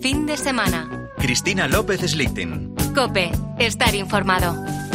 fin de semana. Cristina López Slichting. COPE. Estar informado.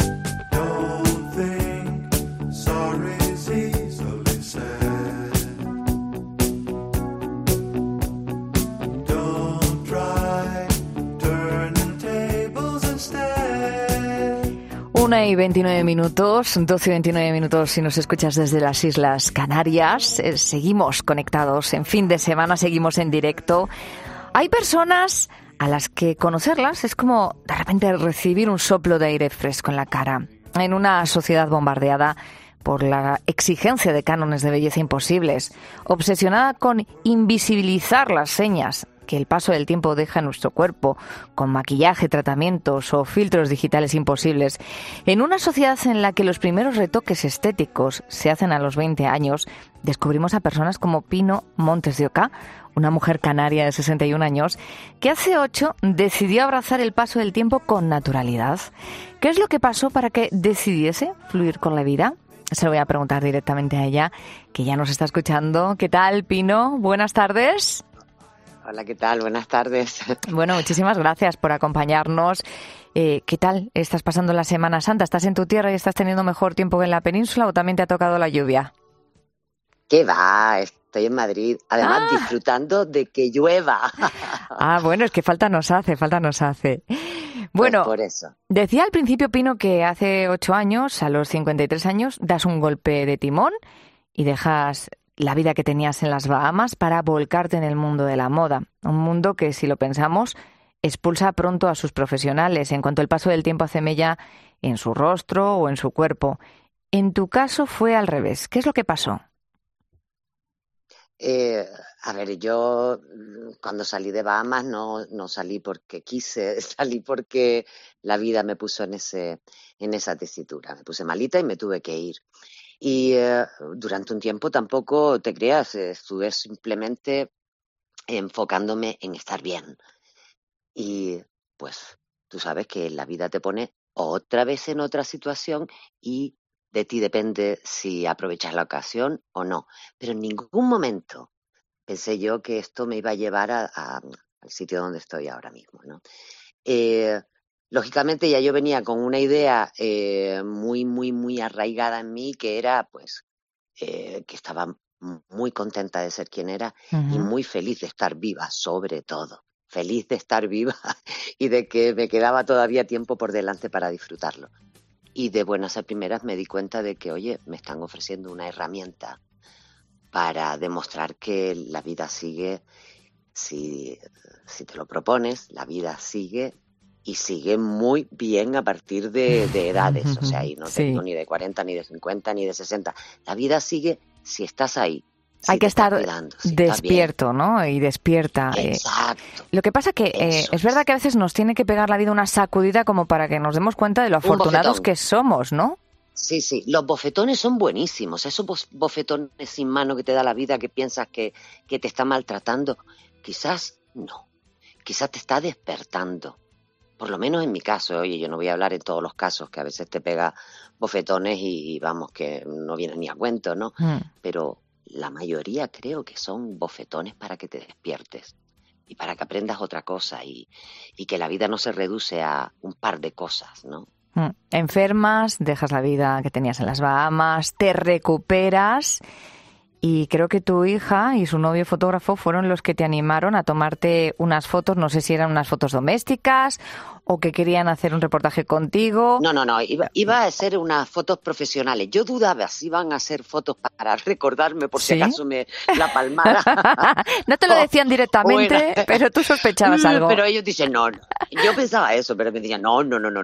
Una y 29 minutos, 12 y 29 minutos si nos escuchas desde las Islas Canarias. Seguimos conectados en fin de semana, seguimos en directo. Hay personas a las que conocerlas es como de repente recibir un soplo de aire fresco en la cara. En una sociedad bombardeada por la exigencia de cánones de belleza imposibles, obsesionada con invisibilizar las señas que el paso del tiempo deja en nuestro cuerpo, con maquillaje, tratamientos o filtros digitales imposibles. En una sociedad en la que los primeros retoques estéticos se hacen a los 20 años, descubrimos a personas como Pino Montes de Oca, una mujer canaria de 61 años, que hace 8 decidió abrazar el paso del tiempo con naturalidad. ¿Qué es lo que pasó para que decidiese fluir con la vida? Se lo voy a preguntar directamente a ella, que ya nos está escuchando. ¿Qué tal, Pino? Buenas tardes. Hola, ¿qué tal? Buenas tardes. Bueno, muchísimas gracias por acompañarnos. ¿Qué tal estás pasando la Semana Santa? ¿Estás en tu tierra y estás teniendo mejor tiempo que en la península o también te ha tocado la lluvia? ¿Qué va? Estoy en Madrid, además disfrutando de que llueva. Bueno, es que falta nos hace. Bueno, pues por eso. Decía al principio, Pino, que hace 8 años, a los 53 años, das un golpe de timón y dejas la vida que tenías en las Bahamas para volcarte en el mundo de la moda. Un mundo que, si lo pensamos, expulsa pronto a sus profesionales en cuanto el paso del tiempo hace mella en su rostro o en su cuerpo. En tu caso fue al revés. ¿Qué es lo que pasó? Yo cuando salí de Bahamas no salí porque quise, salí porque la vida me puso en esa tesitura. Me puse malita y me tuve que ir. Y durante un tiempo tampoco te creas, estuve simplemente enfocándome en estar bien. Y pues tú sabes que la vida te pone otra vez en otra situación y de ti depende si aprovechas la ocasión o no. Pero en ningún momento pensé yo que esto me iba a llevar al sitio donde estoy ahora mismo, ¿no? Lógicamente ya yo venía con una idea muy, muy, muy arraigada en mí, que era pues que estaba muy contenta de ser quien era y muy feliz de estar viva, sobre todo. Feliz de estar viva y de que me quedaba todavía tiempo por delante para disfrutarlo. Y de buenas a primeras me di cuenta de que, oye, me están ofreciendo una herramienta para demostrar que la vida sigue, si te lo propones, la vida sigue y sigue muy bien a partir de edades. O sea, y no tengo ni de 40, ni de 50, ni de 60. La vida sigue si estás ahí. Si hay que estar cuidando, si despierto, ¿no? Y despierta. Exacto. Lo que pasa que es verdad que a veces nos tiene que pegar la vida una sacudida como para que nos demos cuenta de lo afortunados que somos, ¿no? Sí, los bofetones son buenísimos. Esos bofetones sin mano que te da la vida, que piensas que te está maltratando, quizás no. Quizás te está despertando. Por lo menos en mi caso, oye, yo no voy a hablar en todos los casos, que a veces te pega bofetones y vamos, que no viene ni a cuento, ¿no? Pero la mayoría creo que son bofetones para que te despiertes y para que aprendas otra cosa y que la vida no se reduce a un par de cosas, ¿no? Enfermas, dejas la vida que tenías en las Bahamas, te recuperas y creo que tu hija y su novio fotógrafo fueron los que te animaron a tomarte unas fotos, no sé si eran unas fotos domésticas o que querían hacer un reportaje contigo. No, iba a hacer unas fotos profesionales. Yo dudaba si iban a hacer fotos para recordarme por si acaso me la palmara. No te lo decían directamente, pero tú sospechabas algo. Pero ellos dicen no. Yo pensaba eso, pero me decían no.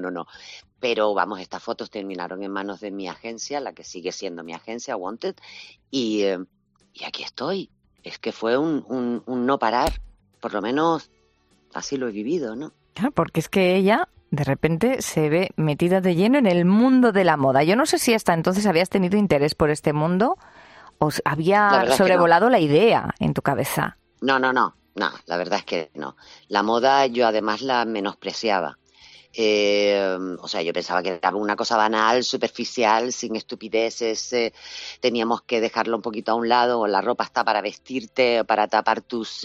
Pero vamos, estas fotos terminaron en manos de mi agencia, la que sigue siendo mi agencia, Wanted, y aquí estoy. Es que fue un no parar, por lo menos así lo he vivido, ¿no? Claro, porque es que ella de repente se ve metida de lleno en el mundo de la moda. Yo no sé si hasta entonces habías tenido interés por este mundo o había sobrevolado la idea en tu cabeza. No, la verdad es que no. La moda yo además la menospreciaba. O sea, yo pensaba que era una cosa banal, superficial, sin estupideces. Teníamos que dejarlo un poquito a un lado. La ropa está para vestirte, para tapar tus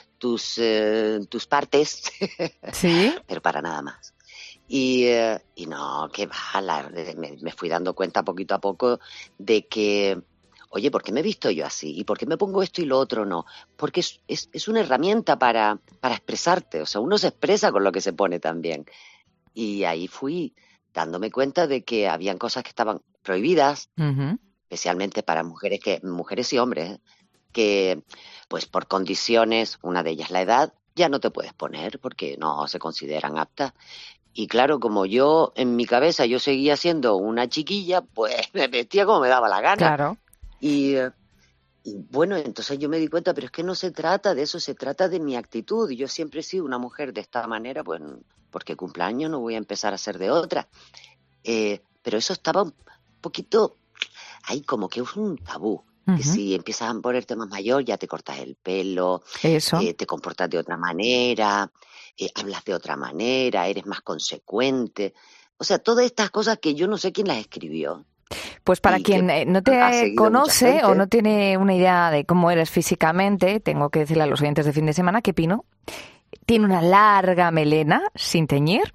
partes, ¿Sí? pero para nada más. Y no, que va, me fui dando cuenta poquito a poco de que, oye, ¿por qué me he visto yo así? ¿Y por qué me pongo esto y lo otro no? Porque es una herramienta para expresarte. O sea, uno se expresa con lo que se pone también. Y ahí fui dándome cuenta de que habían cosas que estaban prohibidas, Uh-huh. especialmente para mujeres y hombres, que pues por condiciones, una de ellas la edad, ya no te puedes poner porque no se consideran aptas. Y claro, como yo en mi cabeza yo seguía siendo una chiquilla, pues me vestía como me daba la gana. Claro. Y bueno, entonces yo me di cuenta, pero es que no se trata de eso, se trata de mi actitud. Y yo siempre he sido una mujer de esta manera, pues porque cumpleaños no voy a empezar a ser de otra. Pero eso estaba un poquito ahí como que es un tabú. Uh-huh. Que si empiezas a ponerte más mayor ya te cortas el pelo, Eso. te comportas de otra manera, hablas de otra manera, eres más consecuente. O sea, todas estas cosas que yo no sé quién las escribió. Pues para Y quien que no ha te seguido mucha conoce gente. o no tiene una idea de cómo eres físicamente, tengo que decirle a los oyentes de Fin de Semana que Pino tiene una larga melena sin teñir.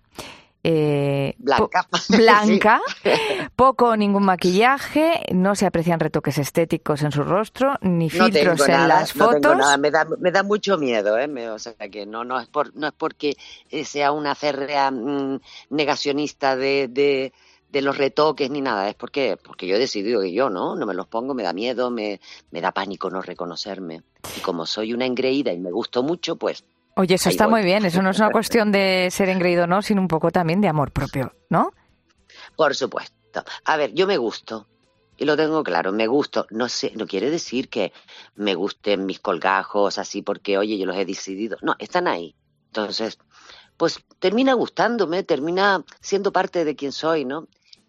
Blanca. Blanca, poco o ningún maquillaje, no se aprecian retoques estéticos en su rostro, ni filtros en nada, las fotos. No tengo nada, me da mucho miedo, o sea que no es porque sea una férrea negacionista de los retoques ni nada, es porque yo he decidido que yo no me los pongo, me da miedo, me da pánico no reconocerme. Y como soy una engreída y me gusto mucho, pues Oye, eso está voy. muy bien, eso no es una cuestión de ser engreído o no, sino un poco también de amor propio, ¿no? Por supuesto. A ver, yo me gusto, y lo tengo claro, me gusto. No sé, no quiere decir que me gusten mis colgajos así porque, oye, yo los he decidido. No, están ahí. Entonces, pues termina gustándome, termina siendo parte de quien soy, ¿no?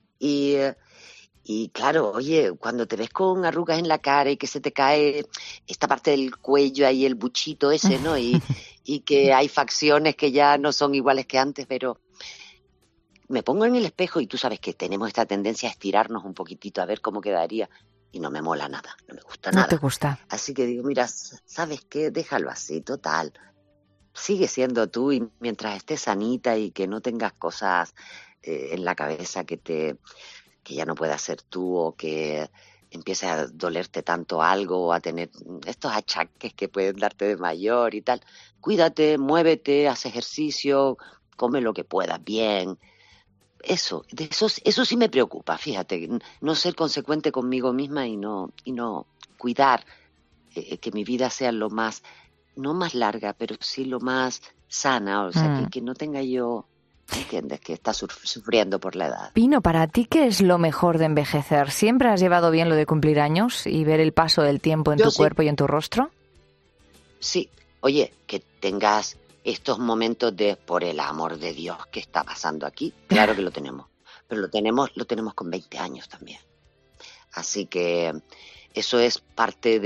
Y claro, oye, cuando te ves con arrugas en la cara y que se te cae esta parte del cuello ahí, el buchito ese, ¿no? Y que hay facciones que ya no son iguales que antes, pero me pongo en el espejo y tú sabes que tenemos esta tendencia a estirarnos un poquitito a ver cómo quedaría y no me mola nada, no me gusta nada. No te gusta. Así que digo, mira, ¿sabes qué? Déjalo así, total. Sigue siendo tú y mientras estés sanita y que no tengas cosas en la cabeza que ya no puedas ser tú o que empiece a dolerte tanto algo o a tener estos achaques que pueden darte de mayor y tal. Cuídate, muévete, haz ejercicio, come lo que puedas bien. Eso sí me preocupa, fíjate, no ser consecuente conmigo misma y no cuidar que mi vida sea lo más, no más larga, pero sí lo más sana, o sea, que no tenga yo, ¿entiendes? Que está sufriendo por la edad. Pino, ¿para ti qué es lo mejor de envejecer? ¿Siempre has llevado bien lo de cumplir años y ver el paso del tiempo en tu cuerpo y en tu rostro? Sí, oye, que tengas estos momentos de, por el amor de Dios, ¿qué está pasando aquí? Claro que lo tenemos, pero lo tenemos con 20 años también. Así que eso es parte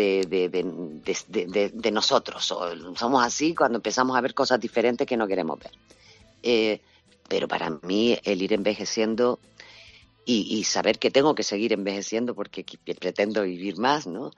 de nosotros. Somos así cuando empezamos a ver cosas diferentes que no queremos ver. Pero para mí el ir envejeciendo y saber que tengo que seguir envejeciendo porque pretendo vivir más, ¿no?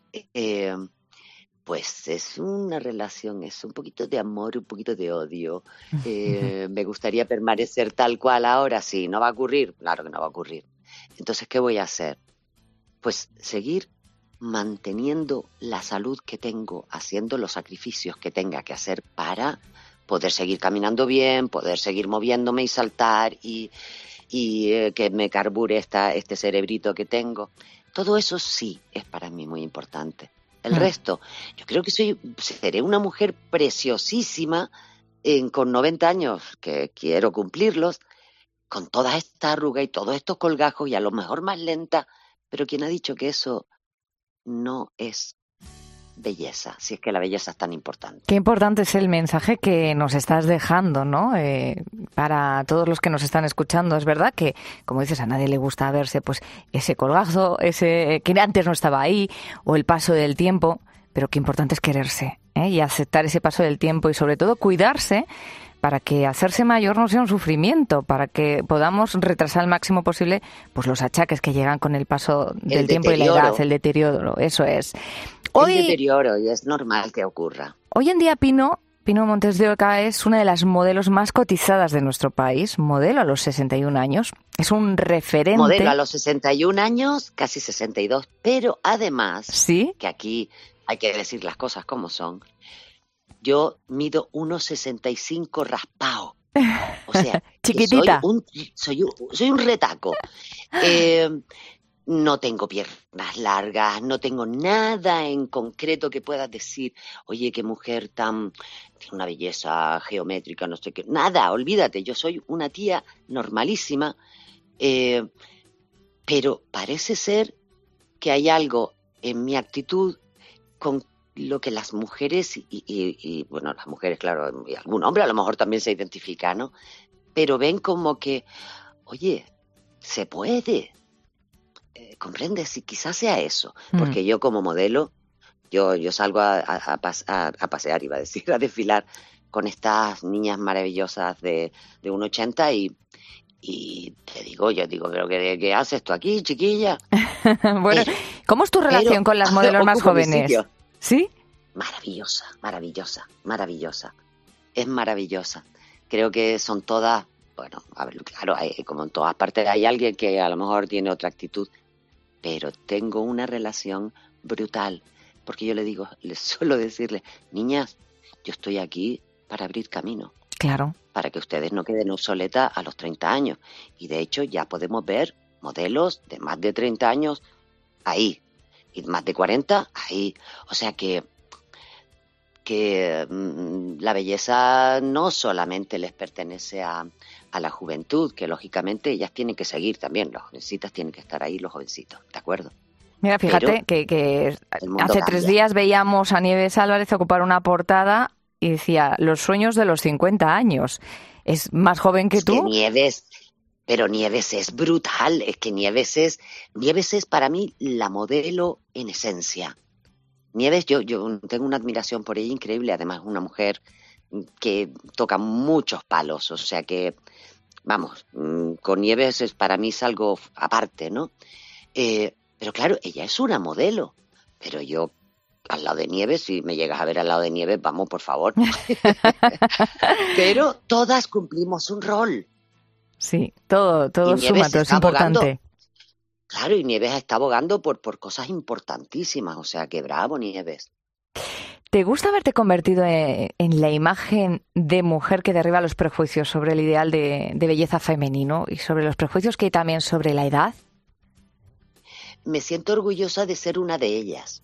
Pues es una relación, es un poquito de amor, un poquito de odio. Me gustaría permanecer tal cual ahora, sí, ¿no va a ocurrir? Claro que no va a ocurrir. Entonces, ¿qué voy a hacer? Pues seguir manteniendo la salud que tengo, haciendo los sacrificios que tenga que hacer para poder seguir caminando bien, poder seguir moviéndome y saltar y que me carbure este cerebrito que tengo. Todo eso sí es para mí muy importante. El resto, yo creo que seré una mujer preciosísima con 90 años, que quiero cumplirlos, con toda esta arruga y todos estos colgajos y a lo mejor más lenta, pero ¿quién ha dicho que eso no es belleza, si es que la belleza es tan importante? Qué importante es el mensaje que nos estás dejando, ¿no? Para todos los que nos están escuchando. Es verdad que, como dices, a nadie le gusta verse pues ese colgazo, ese que antes no estaba ahí, o el paso del tiempo, pero qué importante es quererse, y aceptar ese paso del tiempo y sobre todo cuidarse para que hacerse mayor no sea un sufrimiento, para que podamos retrasar al máximo posible pues los achaques que llegan con el paso del tiempo y la edad, el deterioro, eso es. El deterioro, y es normal que ocurra. Hoy en día Pino Montes de Oca es una de las modelos más cotizadas de nuestro país, modelo a los 61 años, es un referente. Modelo a los 61 años, casi 62, pero además, ¿sí? Que aquí hay que decir las cosas como son, yo mido 1,65 raspado, o sea, chiquitita. Soy un retaco. No tengo piernas largas, no tengo nada en concreto que puedas decir, oye, qué mujer tiene una belleza geométrica, no sé qué. Nada, olvídate, yo soy una tía normalísima, pero parece ser que hay algo en mi actitud con lo que las mujeres, y bueno, las mujeres, claro, y algún hombre a lo mejor también se identifica, ¿no? Pero ven como que, oye, se puede. ¿Comprendes? Si quizás sea eso, porque yo como modelo, yo salgo a pasear, iba a decir, a desfilar con estas niñas maravillosas de 1,80 y yo digo, pero ¿qué haces tú aquí, chiquilla? Bueno, ¿cómo es tu relación con las modelos más jóvenes? ¿Sí? Maravillosa. Es maravillosa. Creo que son todas, bueno, a ver, claro, como en todas partes hay alguien que a lo mejor tiene otra actitud, pero tengo una relación brutal, porque yo les suelo decirle, niñas, yo estoy aquí para abrir camino. Claro. Para que ustedes no queden obsoletas a los 30 años. Y de hecho ya podemos ver modelos de más de 30 años ahí, y más de 40 ahí. O sea que la belleza no solamente les pertenece a la juventud, que lógicamente ellas tienen que seguir también, las jovencitas tienen que estar ahí, los jovencitos, ¿de acuerdo? Mira, fíjate que hace 3 días veíamos a Nieves Álvarez ocupar una portada y decía, los sueños de los 50 años. ¿Es más joven que tú? Pero Nieves es brutal, es que Nieves es para mí la modelo en esencia. Nieves, yo tengo una admiración por ella increíble, además una mujer que toca muchos palos, o sea que, vamos, con Nieves para mí es algo aparte, ¿no? Pero claro, ella es una modelo, pero yo al lado de Nieves, si me llegas a ver al lado de Nieves, vamos, por favor. Pero todas cumplimos un rol. Sí, todo suma, todo es importante. Claro, y Nieves está abogando por cosas importantísimas, o sea que bravo, Nieves. ¿Te gusta haberte convertido en la imagen de mujer que derriba los prejuicios sobre el ideal de belleza femenino y sobre los prejuicios que hay también sobre la edad? Me siento orgullosa de ser una de ellas.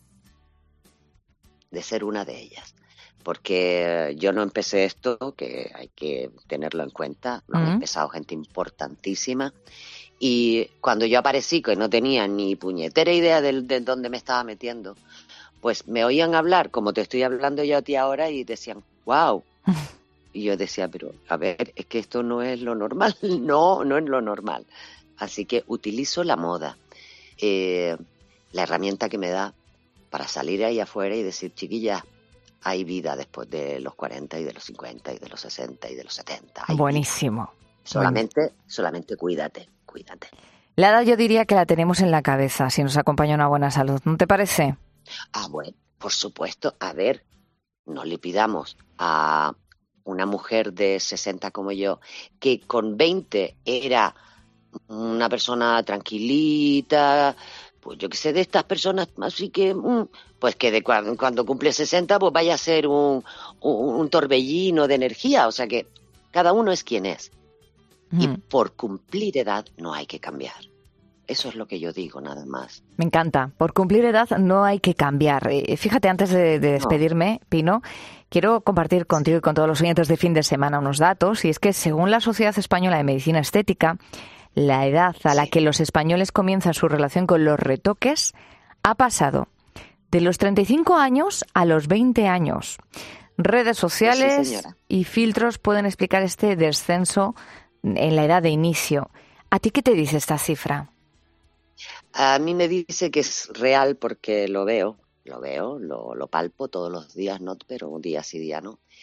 Porque yo no empecé esto, que hay que tenerlo en cuenta, no han empezado gente importantísima. Y cuando yo aparecí, que no tenía ni puñetera idea de dónde me estaba metiendo, pues me oían hablar como te estoy hablando yo a ti ahora y decían, wow. Y yo decía, pero a ver, es que esto no es lo normal. No es lo normal. Así que utilizo la moda, la herramienta que me da para salir ahí afuera y decir, chiquilla, hay vida después de los 40 y de los 50 y de los 60 y de los 70. Buenísimo. Solamente cuídate. La edad yo diría que la tenemos en la cabeza si nos acompaña una buena salud, ¿no te parece? Bueno, por supuesto. A ver, no le pidamos a una mujer de 60 como yo, que con 20 era una persona tranquilita, pues yo qué sé, de estas personas, así que, pues que cuando cumple 60, pues vaya a ser un torbellino de energía, o sea que cada uno es quien es. Y por cumplir edad no hay que cambiar. Eso es lo que yo digo, nada más. Me encanta. Por cumplir edad no hay que cambiar. Fíjate, antes de despedirme, Pino, quiero compartir contigo y con todos los oyentes de Fin de Semana unos datos. Y es que según la Sociedad Española de Medicina Estética, la edad a la que los españoles comienzan su relación con los retoques ha pasado de los 35 años a los 20 años. Redes sociales y filtros pueden explicar este descenso en la edad de inicio. ¿A ti qué te dice esta cifra? A mí me dice que es real porque lo veo, lo palpo todos los días, no, pero un día sí, día no.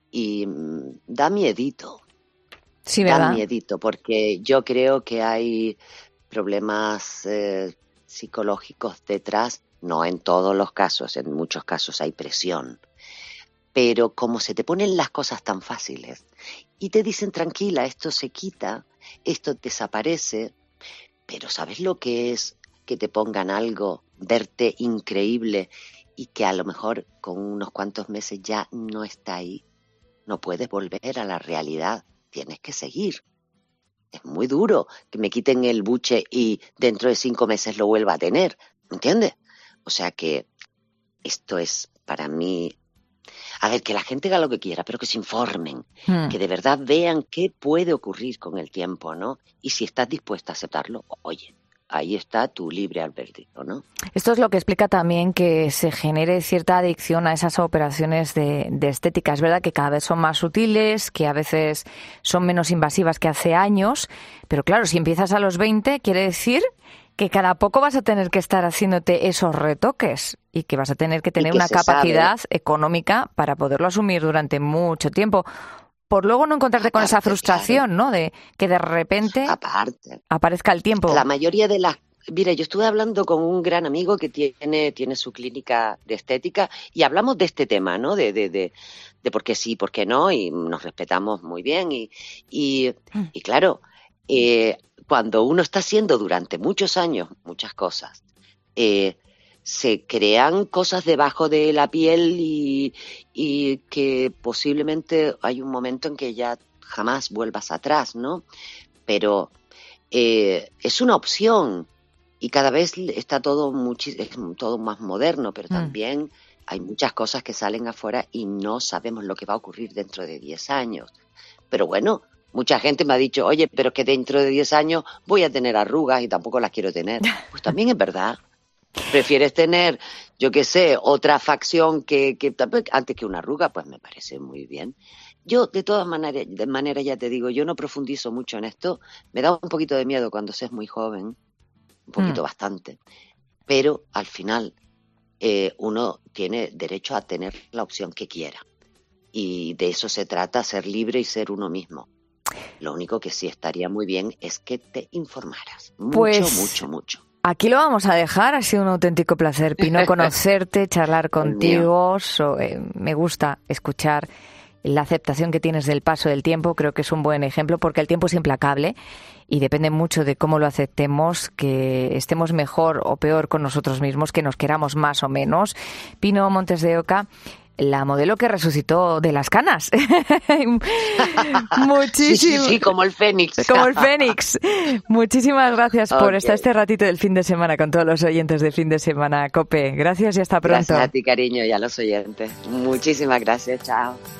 y da miedito. Sí, ¿verdad? Da miedito, porque yo creo que hay problemas psicológicos detrás, no en todos los casos, en muchos casos hay presión, pero como se te ponen las cosas tan fáciles y te dicen tranquila, esto se quita, esto desaparece, pero ¿sabes lo que es que te pongan algo, verte increíble y que a lo mejor con unos cuantos meses ya no está ahí? No puedes volver a la realidad, tienes que seguir. Es muy duro que me quiten el buche y dentro de 5 meses lo vuelva a tener, ¿entiendes? O sea que esto es para mí... A ver, que la gente haga lo que quiera, pero que se informen, que de verdad vean qué puede ocurrir con el tiempo, ¿no? Y si estás dispuesta a aceptarlo, oye, ahí está tu libre albedrío, ¿no? Esto es lo que explica también que se genere cierta adicción a esas operaciones de estética. Es verdad que cada vez son más sutiles, que a veces son menos invasivas que hace años, pero claro, si empiezas a los 20, quiere decir que cada poco vas a tener que estar haciéndote esos retoques y que vas a tener que tener una capacidad económica para poderlo asumir durante mucho tiempo. Por luego no encontrarte con esa frustración, claro, ¿no? De que de repente aparezca el tiempo. La mayoría de las... Mira, yo estuve hablando con un gran amigo que tiene su clínica de estética y hablamos de este tema, ¿no? De por qué sí, por qué no, y nos respetamos muy bien. Y claro, cuando uno está haciendo durante muchos años muchas cosas, se crean cosas debajo de la piel y que posiblemente hay un momento en que ya jamás vuelvas atrás, ¿no? Pero es una opción y cada vez está todo más moderno, pero también hay muchas cosas que salen afuera y no sabemos lo que va a ocurrir dentro de 10 años. Pero bueno, mucha gente me ha dicho, oye, pero es que dentro de 10 años voy a tener arrugas y tampoco las quiero tener. Pues también es verdad. ¿Prefieres tener, yo qué sé, otra facción que antes que una arruga? Pues me parece muy bien. Yo, de todas maneras, ya te digo, yo no profundizo mucho en esto. Me da un poquito de miedo cuando se es muy joven, un poquito bastante. Pero al final uno tiene derecho a tener la opción que quiera. Y de eso se trata, ser libre y ser uno mismo. Lo único que sí estaría muy bien es que te informaras. Mucho. Aquí lo vamos a dejar. Ha sido un auténtico placer, Pino, conocerte, charlar contigo. Me gusta escuchar la aceptación que tienes del paso del tiempo. Creo que es un buen ejemplo porque el tiempo es implacable y depende mucho de cómo lo aceptemos, que estemos mejor o peor con nosotros mismos, que nos queramos más o menos. Pino Montes de Oca, la modelo que resucitó de las canas. Muchísimo. Sí, como el Fénix. Como el Fénix. Muchísimas gracias por estar este ratito del fin de semana con todos los oyentes de Fin de Semana COPE. Gracias y hasta pronto. Gracias a ti, cariño, y a los oyentes. Muchísimas gracias. Chao.